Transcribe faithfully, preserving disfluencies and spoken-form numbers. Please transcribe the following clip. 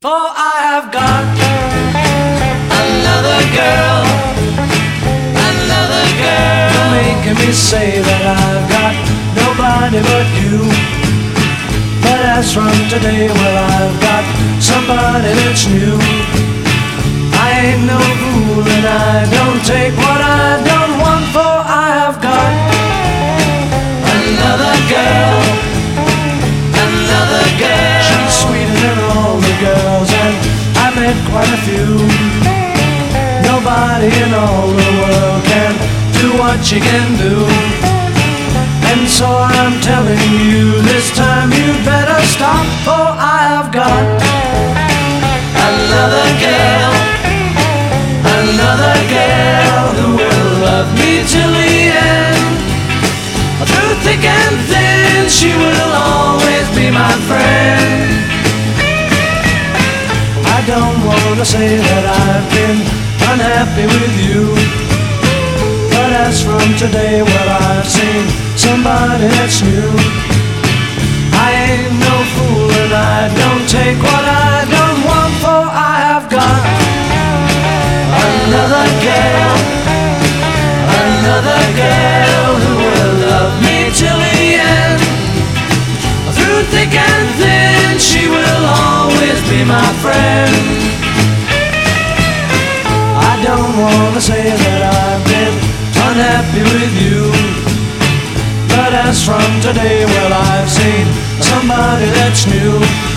For I have got another girl, another girl. You're making me say that I've got nobody but you. But as from today, well, I've got somebody that's new. I ain't no fool and I don't take what I don't want. For I have got another girl, another girl. She's sweeter than all the girls, and I met quite a few. Nobody in all the world can do what she can do. And so I'm telling you, this time you better stop. For I have got another girl, another girl who will love me till the end. Through thick and thin, she will always be my friend. I don't want to say that I've been unhappy with you, but as from today, well, I've seen somebody that's new. I ain't no fool and I don't take what I don't want. For I have got another girl, another girl who will love me till the end. Through thick and thin, she will always be my friend. I don't want to say that I've been unhappy with you, but as from today, well, I've seen somebody that's new.